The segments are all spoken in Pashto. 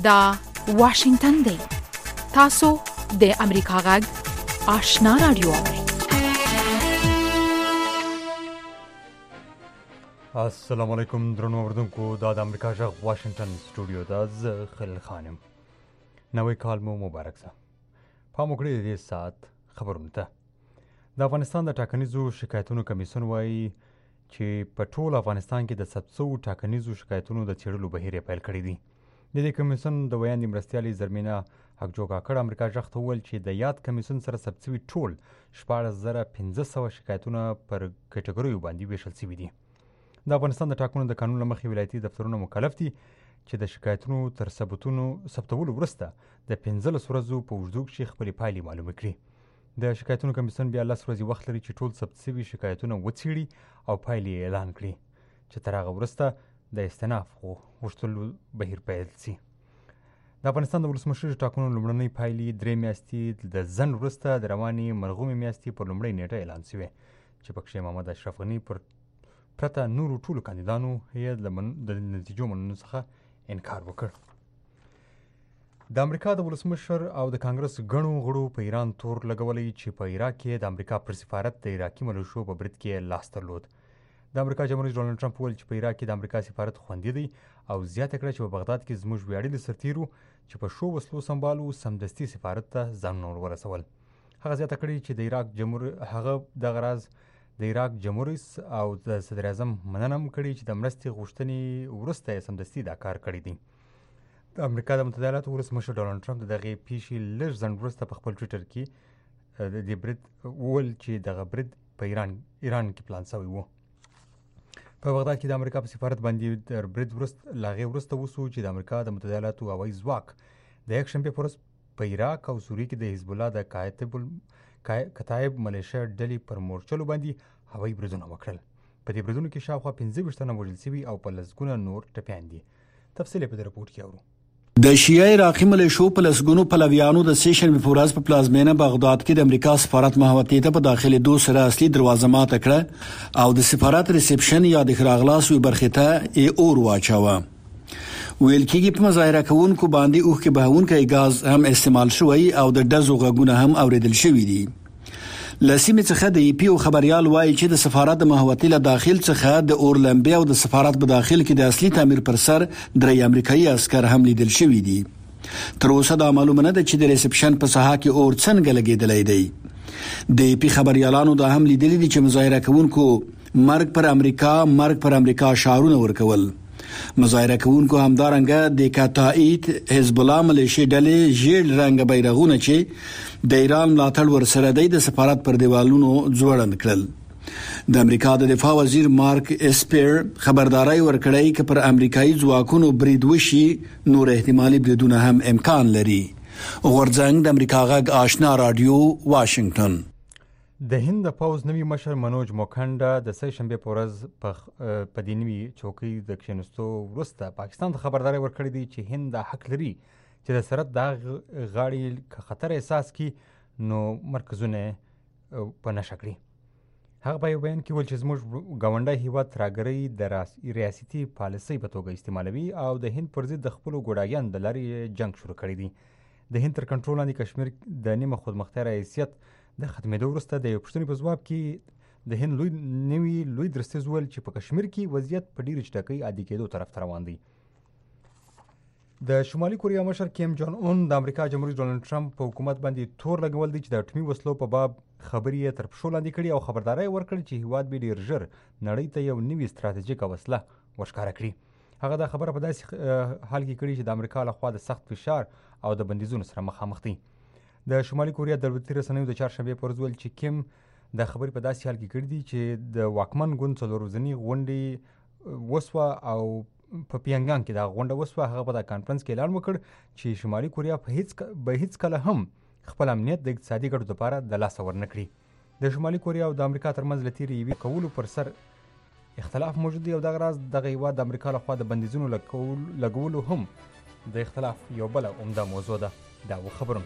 دا واشنگتن دی. تاسو د امریکا غږ آشنا رادیو. السلام علیکم درنو اوردونکو، دا د امریکا غږ واشنگتن سټوډیو دا زه خلیل خانم. نوی کال مو مبارک شه. پام وکړئ د دې ساعت خبرونه ته. د افغانستان د ټاکنیزو شکایتونو کمیسیون وایي چې په ټول افغانستان کې د 700 ټاکنیزو شکایتونو د څېړلو بهیر یې پیل کړی دی. د دې کمیسیون د ویاندې مرستیالې زرمینه حقجو کاکړ امریکا غږ ته وویل چې د یاد کمیسیون سره ثبت شوي ټول 16500 شکایتونه پر کټګوریو باندې ویشل شوي دي. د افغانستان د ټاکنو د قانون له مخې ولایتي دفترونه مکلف دي چې د شکایتونو تر ثبتولو وروسته د 15 ورځو په اوږدو کې خپلې پایلې معلومې کړي. د شکایتونو کمیسیون بیا 10 ورځې وخت لري چې ټول ثبت شوي شکایتونه وڅېړي او پایلې اعلان کړي چې تر هغه وروسته د استئناف غوښتلو بهیر پیل شي. د افغانستان د ولسمشر ټاکنو لومړنۍ پایلې 3 میاشتې د ځنډ وروسته د روانې مرغومې میاشتې پر لومړۍ نیټه اعلان شوې چې پکښې محمد اشرف غني پرته نورو ټولو کاندیدانو یې د نتیجو منلو څخه انکار وکړ. د امریکا د ولسمشر او د کانګرس ګڼو غړو په ایران تور لګولی چې په عراق کې د امریکا پر سفارت د عراقي ملیشو په برید کې لاس درلود. د امریکا جمهور ډونالډ ټرمپ وویل چې په عراق کې د امریکا سفارت خوندي دی او زیاته کړه چې په بغداد کې زموږ ویاړلي سرتیرو چې په شو وسلو سمبالو سمدستي سفارت ته ځانونه ورسول. هغه زیاته کړي چې د عراق جمهور رئیس او د صدر اعظم مننه هم کړې چې د مرستې غوښتنې وروسته یې سمدستي دا کار کړی دی. د امریکا د متحده ایالاتو ولسمشر ډونالډ ټرمپ د دغې پیښې لږ ځنډ وروسته په خپل ټویټر کې د دې برید وویل چې دغه برید په ایران کې پلان شوی و. په بغداد کې د امریکا په سفارت باندې د برید لاغې وروسته وسو چې د امریکا د متحده ایالاتو هوایي ځواک د یکشنبې په ورځ په عراق او سوریه کې د حزب الله د کتایب ملیشه ډلې پر مورچلو باندې هوایي بریدونه وکړل. په دې بریدونو کې شاوخوا 15 تنه وژل شوي او په لسګونه نور ټپیان دي. تفصیل په دې رپورټ کې اورو. د شیعه عراقي ملیشو په لسګونو پلویانو د سیشنبې په ورځ په پلازمینه بغداد کې د امریکا سفارت محوطې ته په داخلېدو سره اصلي دروازه ماته کړه او د سفارت ریسپشن یا د ښه راغلاست برخې ته اور واچاوه. ویل کېږي په مظاهره کوونکو باندې اوښکې بهونکی ګاز هم استعمال شوی او د ډزو غږونه هم اوریدل شوي دي. له سیمې څخه د ای پی او خبریال وایي چې د سفارت د محوطې له داخل څخه د اور لمبې او د سفارت په داخل کې د اصلي تعمیر پر سر 3 امریکایي عسکر هم لیدل شوي دي. تر اوسه دا معلومه نه ده چې د ریسپشن په ساحه کې اور څنګه لګېدلی دی. د ای پی خبریالانو دا هم لیدلي دي چې مظاهره کوونکو مرګ پر امریکا شعارونه ورکول. مظاهره کوونکو همدارنګه د کتایب حزب الله ملیشې ډلې ژیړ رنګ بیرغونه چې د ایران ملاتړ ورسره دی د سفارت پر دیوالونو ځوړند کړل. د امریکا د دفاع وزیر مارک اسپیر خبرداري ورکړی چې پر امریکایي ځواکونو برید وشي نور احتمالي بریدونه هم امکان لري. غورځنګ د امریکا غږ آشنا رادیو واشنگتن. د هند د پوز نوی مشر منوج موکنډا د سه شنبه په ورځ په دې نوي چوکۍ د کښینستو وروسته پاکستان ته خبرداری ورکړی دی چې هند د حق لري چې د سرحد د غاړې که خطر احساس کړي نو مرکزونه په نښه کړي. هغه په یو بیان کې ویل چې زموږ ګاونډی هیواد ترهګرۍ د ریاستي پالیسۍ په توګه استعمالوي او د هند پر ضد د خپلو ګوډاګیانو د لارې جنګ شروع کړی دی. د هند تر کنټرول لاندې کشمیر د نیمه خودمختار حیثیت د ختمېدو وروسته د یو پوښتنې په ځواب کې د هند لوی درستیز وویل چې په کشمیر کې وضعیت په ډېرې چټکۍ عادي کېدو طرف ته روان دی. د شمالي کوریا مشر کیم جان اون د امریکا جمهور رئیس ډونالډ ټرمپ په حکومت باندې تور لګول دی چې د اټومي وسلو په باب خبرې یې تر پښو لاندې کړي او خبرداری ورکړي چې هیواد به ډېر ژر نړۍ ته یو نوي ستراتیژیکه وسله ورښکاره کړي. هغه دا خبره په داسې حال کې کړي چې د امریکا لخوا د سخت فشار او د بندیزونو سره مخامخ دي. د شمالي کوریا دولتي رسنیو د چهارشنبې په ورځ ویل چې کیم د خبرې په داسې حال کې کړي دي چې د واکمن ګوند 4 ورځنۍ غونډې وسوه او په پیانګانګ کې دا غونډه وسوه. هغه په دا کانفرنس کې اعلان وکړ چې شمالي کوریا به هیڅ کله هم خپل امنیت د اقتصادي ګټو لپاره د لاسه ورنه کړي. د شمالي کوریا او د امریکا ترمنځ له تیرې یوې کولو پر سر اختلاف موجود دی او دغه راز دغه هیواد د امریکا لخوا د بندیزونو لګولو هم د اختلاف یو بله عمده موضوع ده. دا و خبرونه.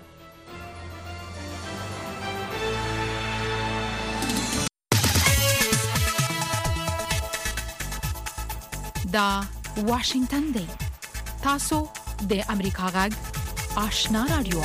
دا واشنگتن دی. تاسو د امریکا غږ آشنا رادیو.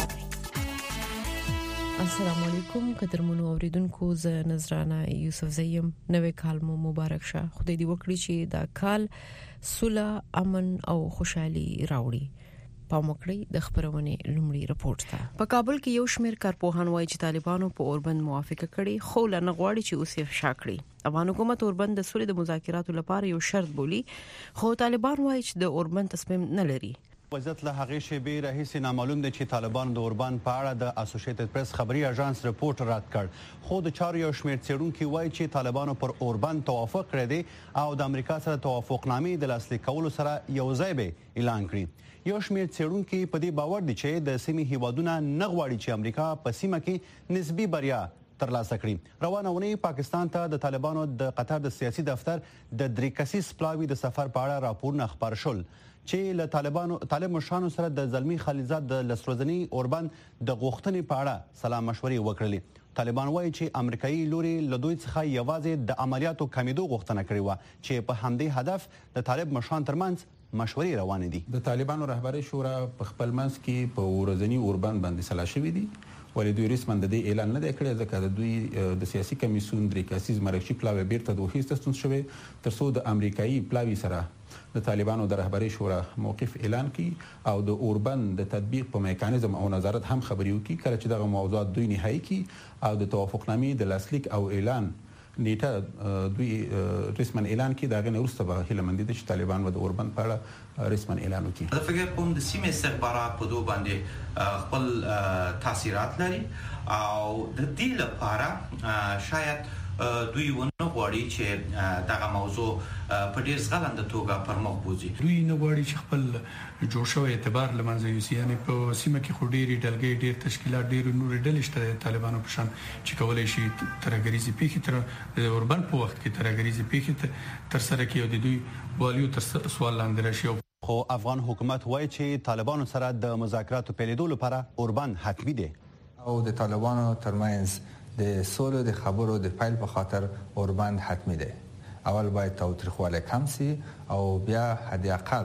السلام علیکم قدرمنو اوریدونکو، زه نذرانه یوسف زیم. نوې کال مو مبارک شه. خدای دې وکړي چې دا کال صلح، امن او خوشحالي راوړي. پاموکړی د خبرونه لومړی رپورت ته. په کابل کې یو شمېر کارپوهان وایي چې طالبانو په اوربند موافقه کړې، خو لنه غواړي چې اوس یې افشا کړي. افغان حکومت اوربند د صلح د مذاکراتو لپاره یو شرط بولي، خو طالبان وایي چې د اوربند تصمیم نه لري. وضعیت له هغې شیبې راهیسې نامعلوم دی چې طالبانو د اوربند په اړه د اسوسییټډ پریس خبري اژانس رپورټ رد کړ، خو د چارو یو شمېر څېړونکي وایي چې طالبانو پر اوربند توافق کړی دی او د امریکا سره توافقنامې د لاسلیک کولو سره یو ځای به اعلان کړي. یو شمېر څېړونکي په دې باور دي چې د سیمې هیوادونه نه غواړي چې امریکا په سیمه کې نسبي بریا ترلاسه کړي. روانه اونۍ پاکستان ته د طالبانو د قطر د سیاسي دفتر د 3 کسیز پلاوي د سفر په اړه راپورونه خبر شول چې له طالب مشرانو سره د زلمی خلیلزاد د لسروزنی اوربند د غوښتنې په اړه سلام مشورې وکړلې. طالبان وایي چې امریکایي لوري له دوی څخه یوازې د عملیاتو کمیدو غوښتنه کړې و چې په همدې هدف د طالب مشران ترمنځ مشورې روانې دي. د طالبانو رهبري شورا په خپل منځ کې په ورځنی اوربند باندې سلا شوې دي، ولې دوی رسماً د دې اعلان نه دی کړی ځکه د دوی د سیاسي کمیسیون 3 کسیز مرکزي پلاوی بیرته د وحیست ستون شوی ترڅو د امریکایي پلاوی سره د طالبانو د رهبري شورا موقف اعلان کړي او د اوربند د تطبیق په میکانیزم او نظارت هم خبري وکړي. کله چې دغه موضوعات دوی نهایی کړي او د توافقنامې د لاسلیک او اعلان نیټه دوی رسماً اعلان کړي، دغه وروسته به هیله مند دي چې طالبان به د اوربند په اړه رسماً اعلان وکړي. زه فکر کوم د سیمې استخبارات په دوه باندې خپل تاثیرات لري او د دې لپاره شاید دوی ونه غواړي چې دغه موضوع په ډیر ځغلنده توګه پر مخ بوځي. دوی نه غواړي چې خپل جوړ شوی اعتبار لمنځه یوسي. یعنی په سیمه کې خو ډېری ډلګۍ، ډېر تشکیلات، ډېر نور ډلې شته طالبانو په شان چې کولای شي ترګریزي پیښې تر اوربند په وخت کې ترګریزي پیښې تر سره کوي او د دوی والیو تر سوال لاندې راشي. خو افغان حکومت وایي چې طالبانو سره د مذاکراتو پیلېدو لپاره اوربند حتمی دی او د طالبانو ترمنځ د سولې د خبرو د پیل په خاطر اوربند حتمی دی. اول باید تاوتریخوالی کم سي او بیا حد اقل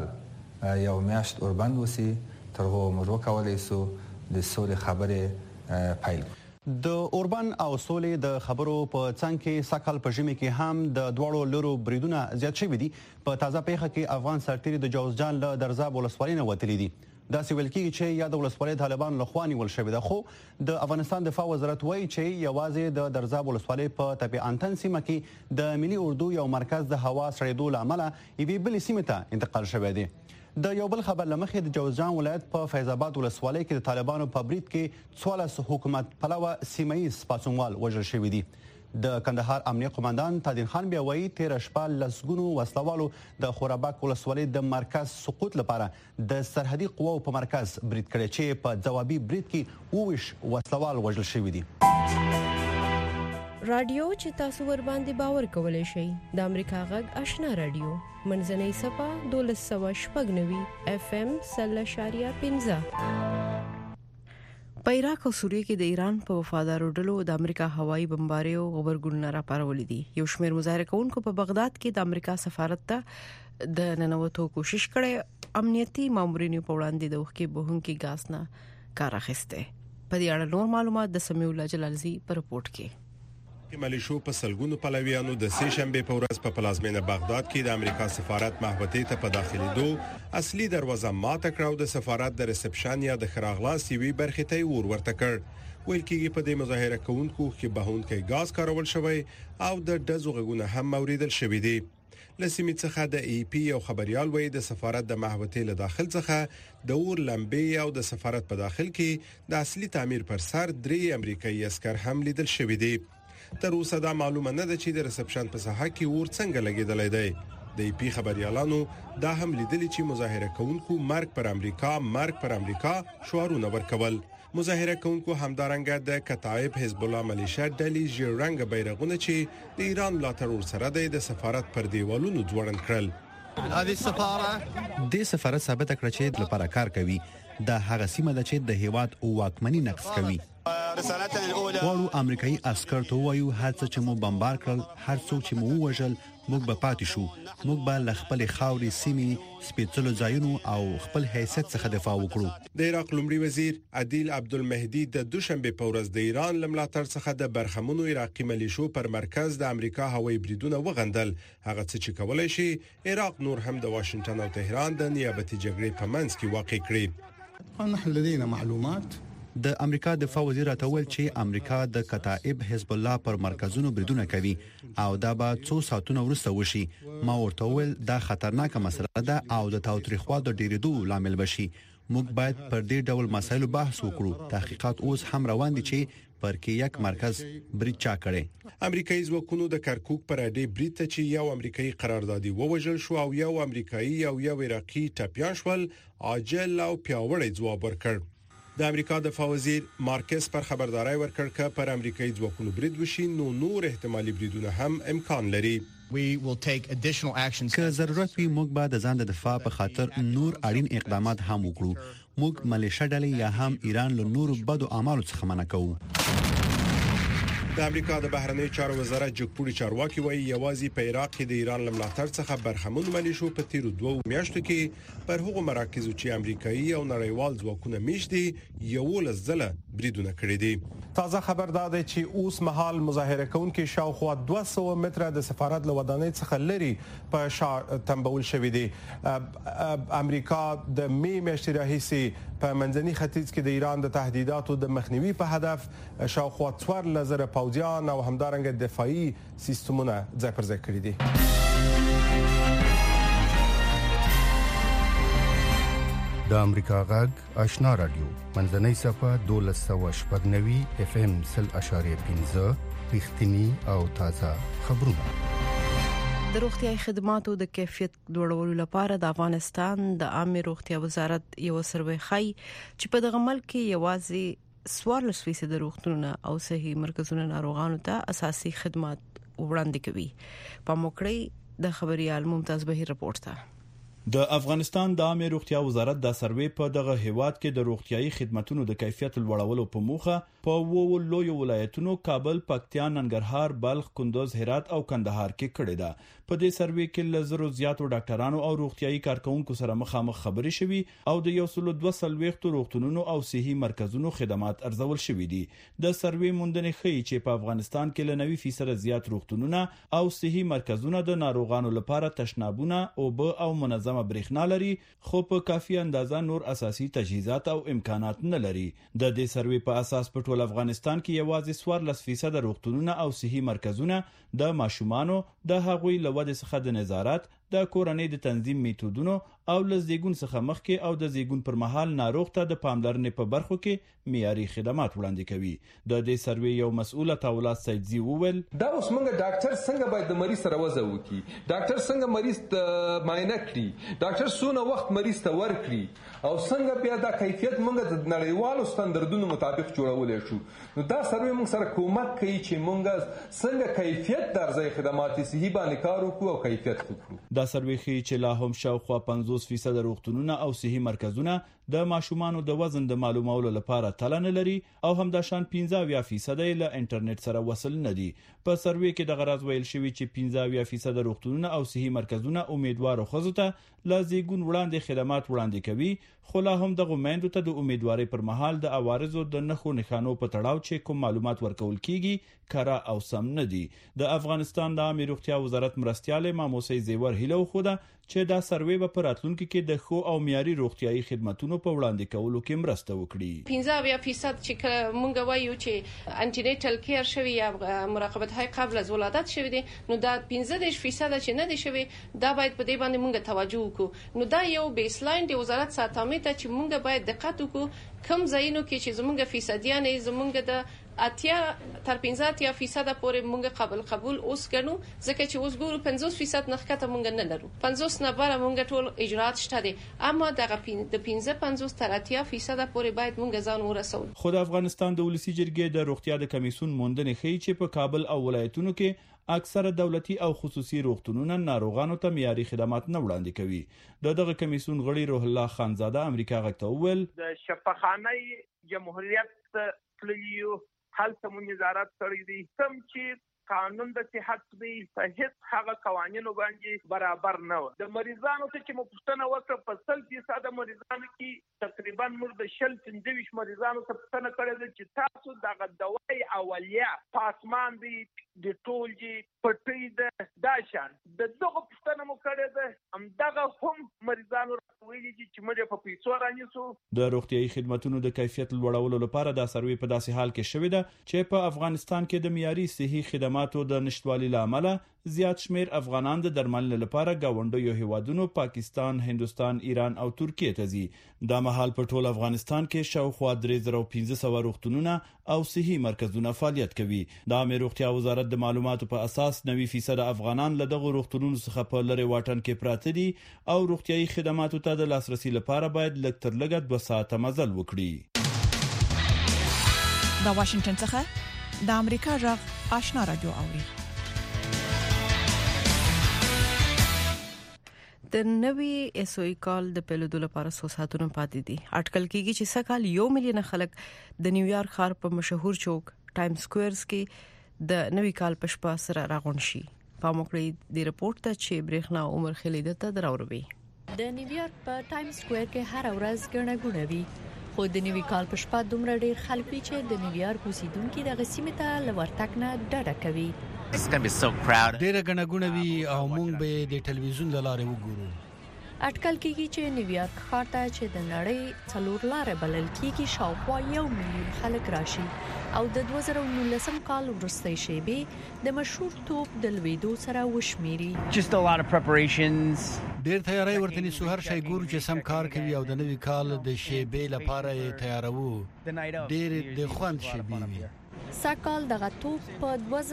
یو میاشت اوربند وسی ترغو موږ وکولای سو د سولې خبرې پیل. د اوربند او سولې د خبرو په څنګ کې سکهال په ژمي کې هم د دواړو لورو بریدونه زیات شوي دي. په تازه پیښه کې افغان سرتیري د جوزجان له درزاب ولسوالۍ نه وتلي دي. داسې ویل کېږي چې یا د ولسوالۍ طالبانو لخوا نیول شوې ده، خو د افغانستان دفاع وزارت وایي چې یوازې د درزاب ولسوالۍ په تپې انتن سیمه کې د ملي اردو یو مرکز د هوا سړېدو له امله یوې بلې سیمې ته انتقال شوی دی. د یو بل خبر له مخې د جوزجان ولایت په فیض آباد ولسوالۍ کې د طالبانو په برید کې 14 حکومت پلوه سیمه ییز پاڅونوال وژل شوي دي. د کندهار امنیه قومندان تادین خان بیا وایي تېره شپه لسګونو وسلوالو د خورابک ولسوالۍ د مرکز سقوط لپاره د سرحدي قواو په مرکز برید کړی چې په ځوابي برید کې 29 وسلوال وژل شوي دي. رادیو چې تاسو ور باندې باور کولای شئ د امریکا غږ آشنا رادیو منځنۍ صفه 1290 FM 0.15. په عراق او سوریه کې د ایران په وفادارو ډلو د امریکا هوایي بمباریو غبرګونونه راپارولې دي. یو شمېر مظاهره کوونکو په بغداد کې د امریکا سفارت ته د ننوتو کوشش کړي. امنیتي مامورینو په وړاندې د وښکې بهونکي ګاز نه کار اخیسته. په دې اړه نور معلومات د سمیع الله جلالزی په رپورت کې. ملیشو په سلګونو پلویانو د سه شنبه په ورځ په پلازمینه بغداد کې د امریکا سفارت محوطې ته په داخليدو اصلي دروازه ماته کړو. د سفارت د ریسپشن یا د خراغلاس یوې برخې ته ورته کړ. ویل کېږي په دې مظاهره کوونکو کې بهونکي ګاز کارول شوی او د ډزو غږونه هم اوریدل شوې دي. لسیمې څخه د ای پی او خبريال وایي د سفارت د محوطې له داخل څخه د اور لمبې او د سفارت په داخل کې د اصلي تعمیر پر سر 3 امریکایي عسكر هم لیدل شوې دي. تر اوسه دا معلومه نه ده چې د ریسپشن په ساحه کې اور څنګه لګیدلای دی. د ای پی خبريالانو دا هم لیدلی چې مظاهره کوونکو مرګ پر امریکا شعارونه ورکول. مظاهره کوونکو همدارنګه د کتایب حزب الله ملیشیا ډلې ژیړ بیرغونه چې د ایران ملاتړ سره د سفارت پر دیوالونو ځوړند کړل. د سفارت ثابت کړ چې د لپاره کار کوي. دا هغه سیمه ده چې د هیواد او واکمنۍ نقض کوي. غواړو امریکایي عسکر ته وایو هر څه چې مو بمبار کړل، هر څوک چې مو وژل، موږ به پاتې شو. موږ به له خپل خاورې سیمې سپېڅلو ځایونو او خپل حیثیت څخه دفاع وکړو. د عراق لومړي وزیر عادل عبدالمهدي د دوشنبه په ورځ د ایران له ملاتړ څخه د برخمنو عراقي ملیشو پر مرکز د امریکا هوایي بریدونه وغندل. هغه څه چې کولای شي عراق نور هم د واشنگټن او تهران د نیابتي جګړې په منځ کې واقع کړي. نحن لدينا معلومات. د امریکا دفاع وزیر راته ویل چې امریکا د کتائب حزب الله پر مرکزونو بریدونه کوي او دا به څو ساعتونه وروسته وشي. ما ورته ویل دا خطرناکه مسله ده او د تاوتریخوالي د ډیرېدو لامل بشي. موږ باید پر دې ډول مسایلو بحث وکړو. تحقیقات اوس هم روان دي چې پر کې یک مرکز برید چا کړي. امریکایي ځواکونو د کرکوک پر اډې برید ته چې یو امریکایي قراردادي ووژل شو او یو امریکایي او یو عراقي ټپيان شول عاجل او پیاوړی ځواب ورکړ. د امریکا دفاع وزیر مارکس پر خبرداري ورکړ چې پر امریکایي ځواکونو برید وشي نو نور احتمالي بریدونه هم امکان لري. که ضرورت وي موږ به د ځان د دفاع په خاطر نور اړین اقدامات هم وکړو. موږ ملیشه ډلې یا هم ایران له نورو بدو اعمالو څخه منع کوو. د امریکا د بهرنی چارو وزارت جګپوري چارواکي وایي یوازې په عراق کې د ایران له ملاتړ څخه برخمن ملیشو په تیرو 2 میاشتو کې پر هغو مراکزو چې امریکایي او نړیوال ځواکونه میشتي یو لزله بریدونه کړی دي. تازه خبر داده چې اوس مهال مظاهره کوونکي شاوخوا 200 متره د سفارت له ودانۍ څخه لري په تنبول شوې دي. امریکا د می میاشتې راهیسې په منځني ختیځ کې د ایران د تهدیداتو د مخنیوي په هدف شاوخوا 4000 پوځیان او همدارنګه دفاعي سیستمونه ځای پر ځای کړي دي. د امریکا غږ آشنا رادیو منځنۍ صفه 1290 FM 0.5 رښتینی او تازه خبرونه. د روغتیاي خدماتو د کیفیت لوړولو لپاره د افغانستان د عامه روغتیا وزارت یو سروې خي چې په دغه ملک کې یوازې 14% د روغتونونو او صحي مرکزونو ناروغانو ته اساسي خدمات وړاندې کوي. په موکړی د خبريال ممتاز بهیر رپورټ ته د افغانستان د عامه روغتیا وزارت د سروې په دغه هیواد کې د روغتيایي خدماتو د کیفیت لوړولو په موخه په وو لوی ولایتونو کابل، پکتیا، ننګرهار، بلخ، کندوز، هرات او کندهار کې کړې ده. په دې سروې کې لزرو زیاتو ډاکټرانو او روغتيایي کارکونکو سره مخامخ خبرې شوي او د 102 روغتونونو او صحي مرکزونو خدمات ارزول شوي دي. د سروې موندنې ښيي چې په افغانستان کې ل 90% زیات روغتونونه او صحي مرکزونه د ناروغانو لپاره تشنابونه او او منظم برېښنا لري خو په کافي اندازه نور اساسي تجهیزات او امکانات نه لري. د دې سروې په اساس په ټول افغانستان کې یوازې 14% روغتونونه او صحي مرکزونه د ماشومانو د هغوی لواد څخه د نظارت د کورنۍ د تنظیم میتودونو او لزیګون څخه مخکې او د زیګون پر مهال ناروغ ته د پاملرنې په برخو کې معیاري خدمات وړاندې کوي. د دې سروې یو مسؤل تولاد سیدزی وویل دا اوس موږ ډاکټر څنګه باید د مریض سره وځو وکي، ډاکټر څنګه مریض ته معاینه کړي، ډاکټر څونه وخت مریض ته ورکړي او څنګه بیا دا کیفیت موږ د نړیوالو ستاندردونو مطابق جوړولای شو. نو دا سروې موږ سره کومک کوي چې موږ څنګه کیفیت درځي خدمات صحي باندې کار وکړو او کیفیت وکړو. دا سروې ښيي چې لا هم شاوخوا 50% روغتونونه او صحي مرکزونه د ماشومانو د وزن د معلومولو لپاره تلنه لري او هم د شان 15% له انټرنیټ سره وصل نه دي. په سروې کې د غرض ویل شوی چې 15% روغتونونه او صحي مرکزونه امیدوارو خزو ته لازیګون وړاندې خدمات وړاندې کوي، خو لا هم د غومندو ته د امیدواري پر مهال د اوارزو د نخو نښانو په تړاو چې کوم معلومات ورکول کیږي کارا او سم نه دي. د افغانستان د عامه روغتیا وزارت مرستيال ماموسي زیور هیلو خوده چې دا سروې به پر راتلونکو کې د خو او معیاري روغتيایي خدماتونو په وړاندې کولو کې مرسته وکړي. 15% چې مونږ وایو چې انټینیټل کیر شوی یا مراقبت های قبل از ولادت شوی دي، نو دا 15% چې نه دي شوی دا باید په دې باندې مونږ توجه وکړو. نو دا یو بیسلاین دی وزارت ساتامه ته چې مونږ باید دقت وکړو کم ځایونو کې چې زمونږ فیصدیان زمونږ د 15% پورې مونږ قبول اوس ګڼو، ځکه چې اوس ګورو 50% نخکته مونږ نه لرو، 50 نه بره مونږ ټول اجرات شته دي، اما دغه د 15 تر 80% پورې باید مونږ ځان ورسو. خو د افغانستان د ولسی جرګې د روغتیا د کمیسون موندنې ښيي چې په کابل او ولایتونو کې اکثره دولتي او خصوصي روغتونونه ناروغانو ته معیاري خدمات نه وړاندې کوي. دغه کمیسون غړي روح الله خانزاده امریکا غږ ته وویل د شفاخانه جمهوریت تللی یو هلته مو نظارت کړی دی کوم چې قانون د صحت دی په هیڅ هغه قوانینو باندې برابر نه و د مریضانو ته چې مو پوښتنه وکړه په 100% مریضانو کې تقریبا موږ د 25 مریضانو ته پوښتنه کړې ده چې تاسو دغه دوايي اولیه پاسمان دی د ټول جی پټي د داشان د دغه پوښتنه مو کړې ده هم دغه هم مریضانو راویلي چې موږ په پیسو رانیسو د روغتيایي خدماتو د کیفیت لوړولو لپاره د سروې په داسې حال کې شوې ده چې په افغانستان کې د معیاري صحي خدماتو د نشټوالي لامل زیات شمیر افغانان د درملنې لپاره گاونډیو هیوادونو پاکستان، هندستان، ایران او ترکیه ته ځي. دا مهال په ټول افغانستان کې شاوخوا 3500 روغتونونه او صحي مرکزونه فعالیت کوي. د عامه روغتیا وزارت د معلوماتو په اساس 90% افغانان له دغه روغتونونو څخه په لری واټن کې پراته دي او روغتيایي خدماتو ته د لاسرسي لپاره باید لږ تر لږه 2 ساعته مزل وکړي. د واشنگټن څخه د امریکا غږ آشنا رادیو اوري. د نوي اسوي کال د پیلودو لپاره 100 ساعتونه پاتې دي. اټکل کېږي چې سکهال 1 مليون خلک د نیویارک ښار په مشهور چوک ټایم سکويرز کې د نوي کال په شپه سره راغون شي. په موکړې د رپورت ته چې برېښنا عمر خلیده ته دراوروي. د نیویارک په ټایم سکوير کې هر ورځ ګڼه ګوڼه وي. خو د نوي کال په شپه دومره ډېر خلک وي چې د نیویارک اوسیدونکو د غسیمه ته لورتک نه ډډه کوي. ډېر ګڼه ګوڼه وي او موږ به د ټلویزیون لاره وګورو. اټکل کېږي چې نیویارک ښار ته چې د نړۍ څلور لارې بلل کېږي شاوخوا 1 مليون خلک راشي او د 2019 کال وروستۍ شېبې د مشهور توپ د لویدو سره وشمیري. ډېر تیاری ورته نیسو هر شي ګورو چې سم کار کوي او د نوي کال د شېبې لپاره یې تیارو. ډېر د خوند شېبې وي. ساکال دغه توپ په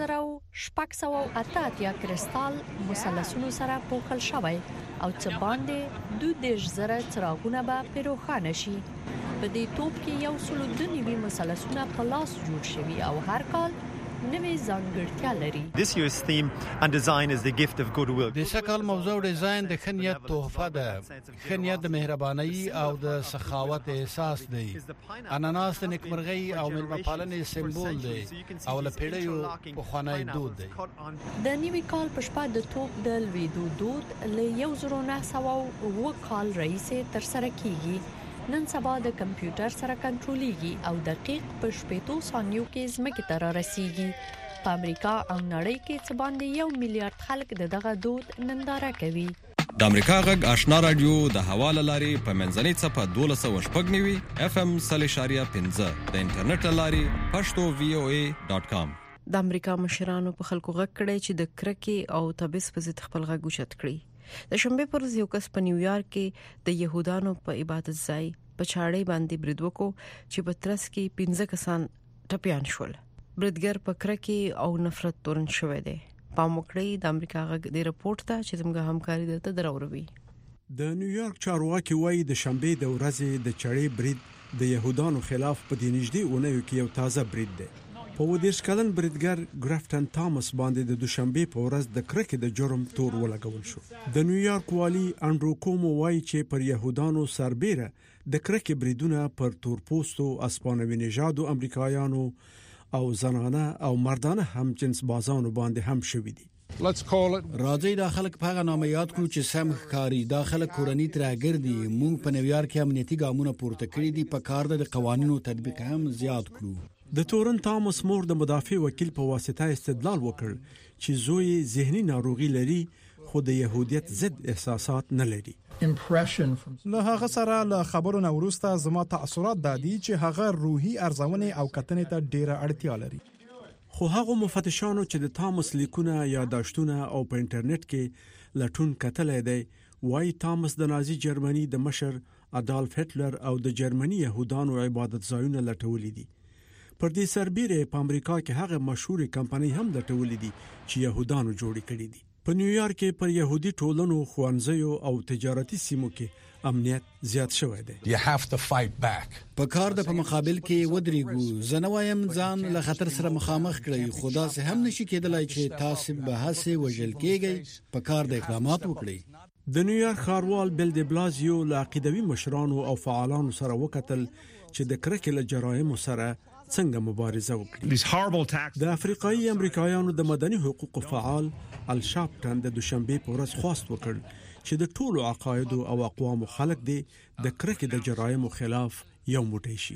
2688 کرستال مثلثونو سره پوښل شوی او څه باندې 2000 څراغونه به پیروخانه شي. په دې توپ کې 192 مثلثونه په لاس جوړ شوي او هر کال نوې ځانګړتیا لري. This year's theme and design is the gift of goodwill. د سکهال موضوع ډیزاین د خنیت تحفه ده. خنیت د مهرباني او د سخاوت احساس دی. اناناس د نیکمرغۍ او ملمپالنې سمبول دی او له پیړیو پخوانی دود دی. د نوي کال په شپه د توپ د لویدو دود له 1909 کال راهیسې تر سره کیږي. نن سبا د کمپیوټر سره کنټرولېږي او دقیق په 8 ثانیو کې ځمکې ته رارسیږي. په امریکا او نړۍ کې څه باندې 1 میلیارډ خلک دغه دود ننداره کوي. د امریکا غږ آشنا رادیو د حواله لاري په منځنۍ صفه 1290 FM 0.5 د انټرنیټ لاري pashto.voa.com. د امریکا مشرانو په خلکو غږ کړی چې د کرکې او تبعیض په ضد خپل غږ اوچت کړي. د شنبه پر ورځ یو کس په نیویارک کې د يهودانو په عبادت ځای په چاړې باندې برید وکړ چې په ترڅ کې 15 کسان ټپيان شول. بریدګر په کرکې او نفرت تورن شوی دی. په موکړې د امریکا غږ د رپورت ته چې زموږ همکاري درته دراوروي. د نیویارک چارواکي وایي د شنبه د ورځې د چاړې برید د يهودانو خلاف په دې نږدې اونیو کې یو تازه برید دی. په ودیش کلن بریدګر ګرافټن تامس باندې د دوشنبه په ورځ د کرکې د جرم تور ولګول شو. د نیویارک والی انډرو کومو وایي چې پر يهودانو سربېره د کرکې بریدونه پر تورپوستو اسپانوي نژادو امریکایانو او زنانه او مردانه هم جنس بازانو باندې هم شوې دي. راځي دا خلک په هغه نامه یاد کړو چې سم ښکاری دا خلک کورنۍ ترګر دي. موږ په نیویارک کې امنیتي ګامونه پورته کړی دي. په کار د قوانینو تطبیق هم زیات کړو. د تورن تامس مور د مدافع وکیل په واسطه استدلال وکړ چې زوی ذهني ناروغي لري خو د يهودیت ضد احساسات نه لري. له هغه سره له خبرو نه وروسته زما تاثرات دادي چې هغه روحي ارزونې او کتنې ته ډیره اړتیا لري. خو هغه مفتشانو چې د تامس لیکونه یاداشتونه او په انټرنیټ کې لټون کتلای دی وایي تامس د نازي جرمني د مشر ادالف هټلر او د جرمني يهودانو عبادت ځایونه لټولې دي. پر دې سربېره په امریکا کې هغه مشهور کمپنۍ هم لټولې دي چې يهودانو جوړې کړې دي. په نیویارک کې پر يهودي ټولنو خوانځيو او تجارتي سیمو کې امنیت زیات شوی دی. په کار د په مقابل کې ودرېګو. زنوایم ځان له خطر سره مخامخ کړئ. خدا سه هم نشي کېدلای چې تاسو به هڅه وژل کېږئ. په کار د اقدامات وکړئ. د نیویارک ښاروال بل دی بلازیو له عقیدوي مشرانو او فعالانو سره وکتل چې د کرکې له جرایم سره څنګه مبارزه وکړي. د افریقایي امریکایانو د مدني حقوقو فعال الشاپټن د دوشنبه په ورځ خواست وکړ چې د ټولو عقاید او اقوام خلک دي د کرکې د جرایمو خلاف یو موټی شي.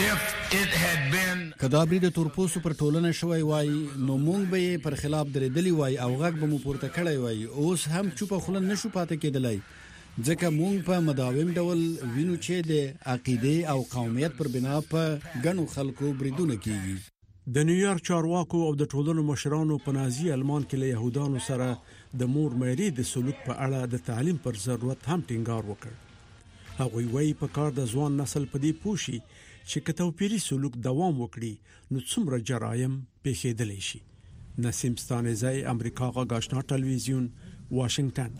کدا برید تورپوسو پر ټولنه شوی وای نو مونږ به پر خلاف درېدلی وای او غږ به مو پورته کړی وای. اوس هم چوپ خلن نشو پاتې کېدلای ځکه مونږ په مداوم ډول وینو چې د عقیده او قومیت پر بنا په غنو خلکو بریدونه کیږي. د نیویارک چارواکو او د ټولنو مشرانو په نازي المان کې له يهودانو سره د مور مېری د سلوک په اړه د تعلیم پر ضرورت هم ټینګار وکړ. هغوی وایي په کار د ځوان نسل په دې پوښي چې که توپیري سلوک دوام وکړي نو څومره جرایم پیښېدلی شي. نسیم ستانزی، امریکا غږ آشنا ټلویزیون، واشنگټن.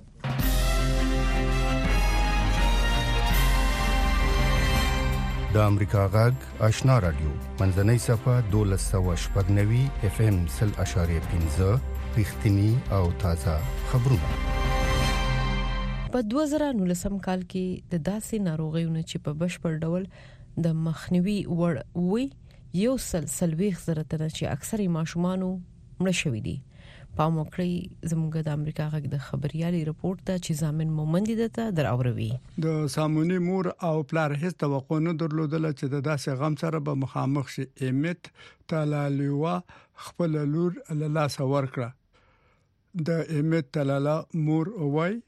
د امریکا غږ آشنا رادیو منځنۍ صفه 1290 FM 0.5 رښتینی او تازه خبرونه. په 2019 کال کې د داسې ناروغیونو چې په بشپړ ډول د مخنیوي وړ وي یو سلويخ زره تنه چې اکثره ماشومانو مړ شوي دي. په موکړی زموږ د امریکا غږ د خبريالي رپورت ته چې ضامن مومندي دته دراوروي. د سامونی مور او پلار هیڅ توقع نه درلودل چې د داسې غم سره به مخامخ شي. امیت تلالیوا خپل لور لاس ورکړه. د امیت تلالا مور وای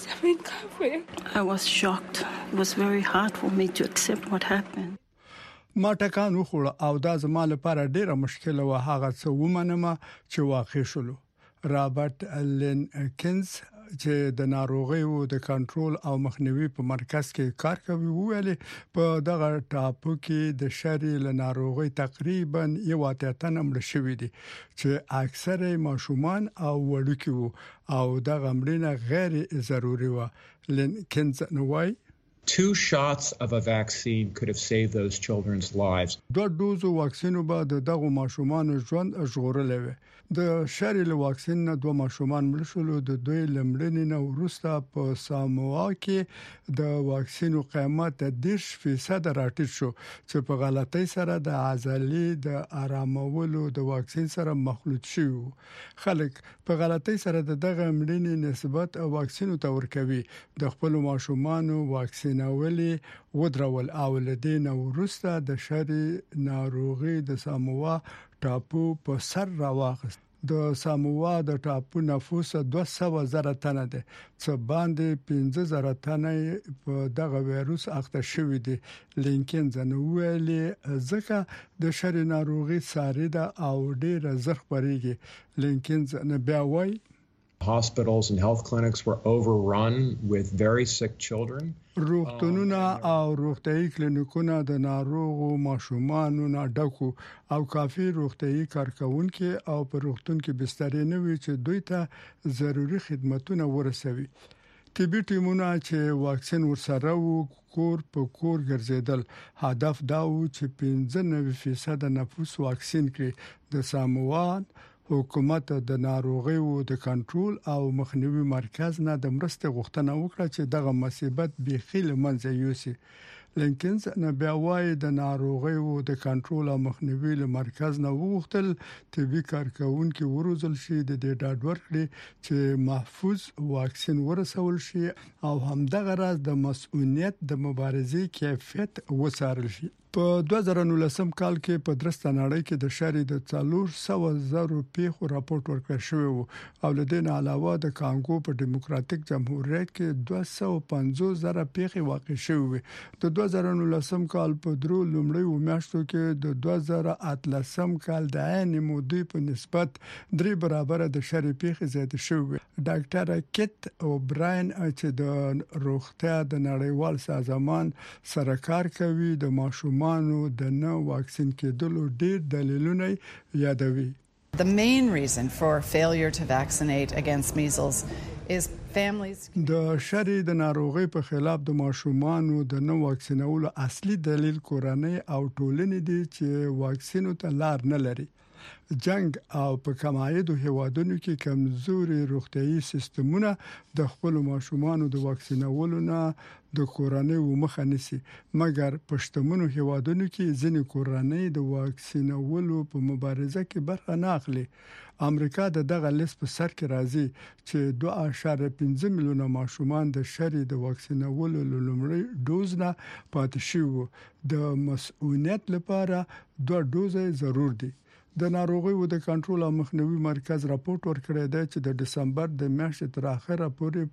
I was shocked. It was very hard for me to accept what happened. ما ټکان وخوړ او دا زما لپاره ډیره مشکله و. هغه څه ومنم چې واقع شول. رابرټ لینکنز چې د ناروغیو د کنټرول او مخنیوي په مرکز کې کار کوي ویلي په دغه ټاپو کې د شری له ناروغي تقریبا 1.8 مړ شوي دي چې اکثره ماشومان او وړوکي وو او دغه مړینه غیر ضروري و. لینکنز نوای 2 shots of a vaccine could have saved those children's lives. 2 دوزو واکسینو به دغه ماشومان ژوند ژغورلې و. د شریل واکسین نه 2 ماشومان مړ شول. د دوی لمړنې نه ورسته په ساموا کې د واکسینو قیمت 10% راټیټ شو چې په غلطۍ سره د عضلې د آرامولو د واکسین سره مخلوط شو. خلک په غلطۍ سره دغه مړنې نسبت واکسینو ته ورکوي. د خپل ماشومان واکسین اولي ودرول او لدین ورسته د شری ناروغي د ساموا ټاپو په سر راوخست. د ساموا د ټاپو نفوس 200,000 تنه ده چې باندې 15,000 تنه په دغه وایروس اخته شوی دي. لینکنز نو ویلي ځکه د شری ناروغي ساري ده او ډیر زر خبريږي. لینکنز نه بیا وایي Hospitals and health clinics were overrun with very sick children. روغتونونه او روغتيایي کلینیکونه د ناروغو ماشومانو نه ډکو او کافي روغتيایي کارکونکو او په روغتون کې بسترې نه وي چې دوی ته ضروري خدماتونه ورسوي. طبي ټیمونه چې واکسین ورسره وو کور په کور ګرځیدل. هدف دا و چې 95% نفوس واکسین کړي. د ساموان حکومت د ناروغیو د کنټرول او مخنیوي مرکز نه د مرستې غوښتنه وکړه چې دغه مصیبت بيخي لمنځه یوسي. لینکنز نه بیا وایي د ناروغیو د کنټرول او مخنیوي مرکز نه وغوښتل طبي کارکونکو وروزل شي د دې ډاډ ورکړي چې محفوظ واکسین ورسول شي او همدغه راز د مسؤلیت د مبارزې کیفیت وڅارل شي. په 2019 کال کې په درسته نړۍ کې د شری د 400,000 پیښو راپورټ ورکړل شوی وو او لدین علاوه د کانګو په دیموکراتیک جمهوریت کې 250,000 پیښې واقع شوې. د 2019 کال په درو لومړیو میاشتو کې د 2018 کال د عین مودې په نسبت 3 برابر د شری پیښې زیات شوې. ډاکټر کیت اوبراین چې د روغتیا د نړیوال سازمان سره کار کوي د ماشومانو د نه واکسین کېدلو ډېر دلیلونه یادوي. The main reason for failure to vaccinate against measles is families. د شری د ناروغي په خلاف د ماشومانو د نه واکسینولو اصلي دلیل کورنۍ او ټولنې دي چې واکسینو ته لار نه لري. جنگ او په کمایدو هیوادونو کې کمزوري روغتيایي سیستمونه د خپل ماشومان د واکسینولو نه د کورنۍ مخه نیسي مګر پښتمونو هیوادونو کې ځینې کورنۍ د واکسینولو په مبارزه کې برخه نه اخلي امریکا دغه لیست په سر کې راځي چې 2.5 میلیونه ماشومان د شری د واکسینولو لومړی ډوز نه پاتې شوی د مسؤلیت لپاره 2 ډوزه ضرور دي د ناروغیو د کنټرول او مخنیوي مرکز راپورټ ورکړی دی چې د دسمبر د میاشتې تر اخره پورې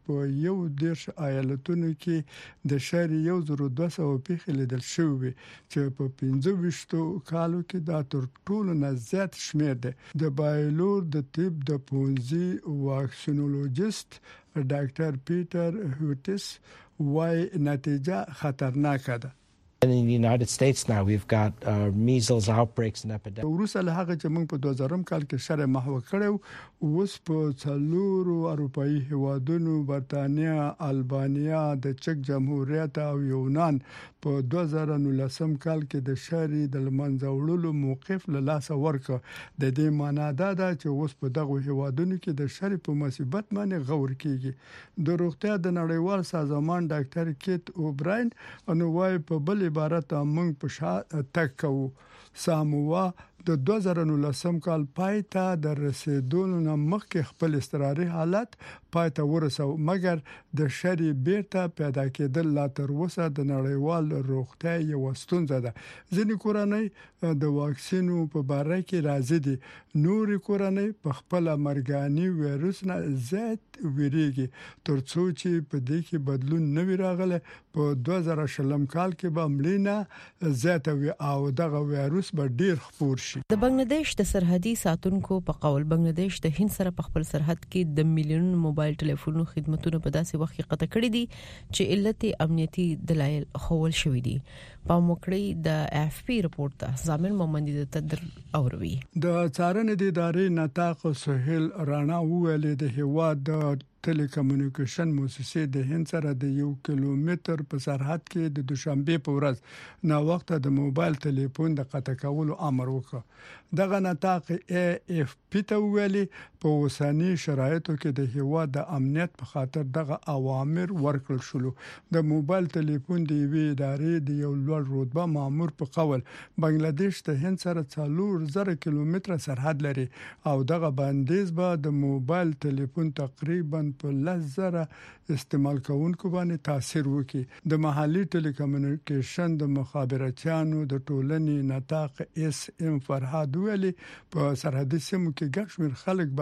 په 11 ایالتونو کې د شری 1200 پیښې لیدل شوې چې په 15 کالو کې دا تر ټولو نه زیات شمیر دی د بایلور د طب د پونزي واکسینولوژیست ډاکټر پیټر هوټس وايي نتیجه خطرناکه ده In the United States now we've got measles outbreaks and epidemics. وروسته له هغه چې موږ په 2000 کال کې شر محو کړو اوس په څلورو اروپאי هیوادونو برتانیا البانیا د چک جمهوریت او یونان په 2019 کال کې د شر د منځوړلو موقف له لاس ورکړ د دې معنی دا ده چې اوس په دغه هیوادونو کې د شر په مصیبت باندې غور کیږي د روغتیا د نړیوال سازمان ډاکټر کیت اوبراین انوای په بل عبارت موږ په شا تک کوو ساموا د 2019 کال پایته د رسیدولو نه مخکې خپل استقراري حالت پایته ورسو مګر د شری بیرته پیدا کېدل لا تر اوسه د نړیوال روغتیا یو ستونزه ده ځینې کورنۍ د واکسینو په باره کې راضي دي نور کورنۍ په خپل مرګاني وایروس نه زیات ویریږي ترڅو چې په دې کې بدلون نه وي راغلی په 2020 کال کې به مړینه زیاته وي او دغه وایروس به ډیر خپور شي د بنگلاديش د سرحدي ساتونکو په قول بنگلاديش د هند سره په خپل سرحد کې د میلیون موبایل ټلیفونو خدماتونه په داسې وخت کې قطع کړي دي چې علت امنیتي دلایل خول شوې دي په موکړی د اف پی رپورت ته زامن محمدي د تدر اوروي د څارنې د ادارې نطاق سهیل رانا ویل د هوا د ټیلیکومونیکیشن مؤسسې د هند سره د 1 کیلومتر په سرحد کې د دوشنبه په ورځ نا وخت د موبایل ټلیفون د قطع کولو امر وکړ دغه نطاق اف پی ته ویلي په وساني شرایطو کې د هوا د امنیت په خاطر دغه اوامر ورکړل شول د موبایل ټلیفون د وی ادارې د یو لوړ رتبه مامور په قول بنگلاديش د هند سره 4000 کیلومتر سرحد لري او دغه بندیز به د موبایل ټلیفون تقریبا په لزره استعمال کوونکو باندې تاثیر وکړي د محلي ټیلیکومونیکیشن د مخابراتيانو د ټولنې نطاق اس ام فرهاد ویلي په سرحدي سیمو کې ګڼ خلک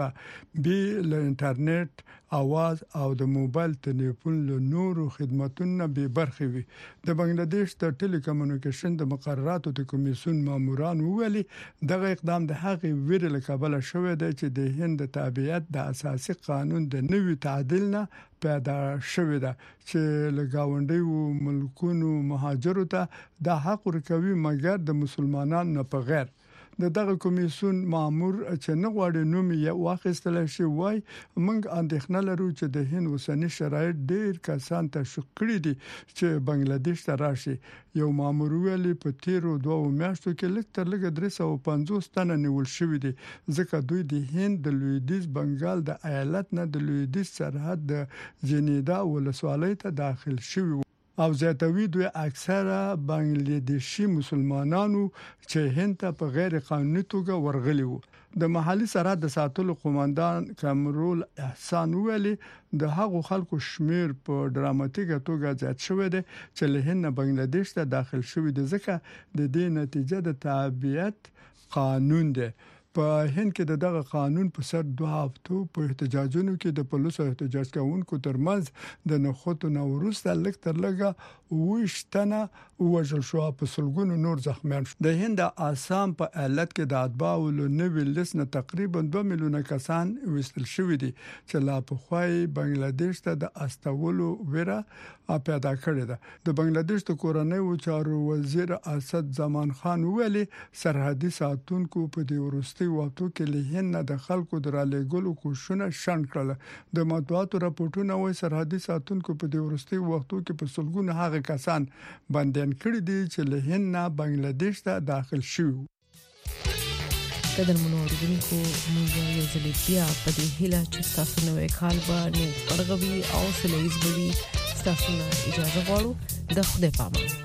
به له انټرنیټ اواز او د موبایل ټلیفون له نورو خدماتونو به برخه وي د بنگلاديش د ټیلیکومونیکیشن د مقرراتو د کمیسیون ماموران ویلي دغه اقدام د هغې ویرل کابل شوې ده چې د هند تابعیت د اساسي قانون د نوي تعدیل نه پیدا شوې ده چې لګاونډي ملکونو مهاجرو ته د حق ورکوي مګر د مسلمانانو نه په غیر دغه کمیسیون مامور چې نه غواړي نوم یې واخیستل شي وای موږ اندېښنه لرو چې د هند وسنی شرایط ډېر کسان ته شکړې دي چې بنگلاديش ته راشي یو مامور ویلي په تیرو 2 میاشتو کې لږ تر لږه 350 تنه نیول شوې دي ځکه دوی د هند د لویدیز بنگال د ایالت نه د لویدیز سرحد د جنیدا ولسوالۍ ته داخل شوي او زیاتوي دوی اکثره بنگلاديشي مسلمانانو چې هند ته په غیر قانوني توګه ورغلي وو د محلي سرحد د ساتلو قوماندان کمرول احسان ویلي د هغو خلکو شمیر په ډراماتیکه توګه زیات شوی دی چې له هند بنگلاديش ته داخل شوی دي ځکه د دې نتیجه د تابعیت قانون دی په هند کې دغه قانون په سر 2 هفتو په احتجاجونو کې د پولیسو احتجاج کوونکو ترمنځ د نخښتو نوروسته لږ تر لږه وښتنه وژل شو په سلګونو نور زخمیان شو د هند آسام په ایالت کې د اتباعو له نوې لسنه تقریبا 2 میلیونه کسان وستل شوې دي چې لا په خوای بنگلاديش ته د استولو ویره پیدا کړې ده د بنگلاديش د کورنۍ چارو وزیر اسد زمان خان ویلي سرحدي ساتونکو په دې ورستي وختو کې له هند د خلکو درالېګلو کوشونه شنډ کړل د مطبوعاتو راپورټونه وایي سرحدي ساتونکو په دې ورستي وختو کې په سلګونه هغه کسان بندیان کړي دي چې له هند نه بنگلاديش ته داخل شوي قدرمنو اوریدونکو موږ یو ځل بیا په دې هیله چې تاسو نوې کال به نه پرغوي او سلیز بوي تاسو نه اجازه غواړو د خدای پامان